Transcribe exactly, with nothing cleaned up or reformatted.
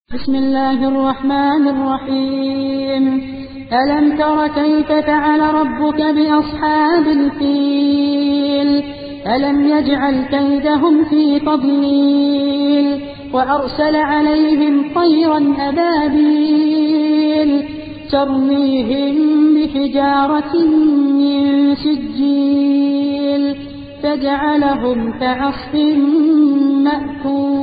بسم الله الرحمن الرحيم. ألم تر كيف فعل ربك بأصحاب الفيل؟ ألم يجعل كيدهم في تضليل وأرسل عليهم طيرا أبابيل ترميهم بحجارة من سجيل فجعلهم كعصف مأكول.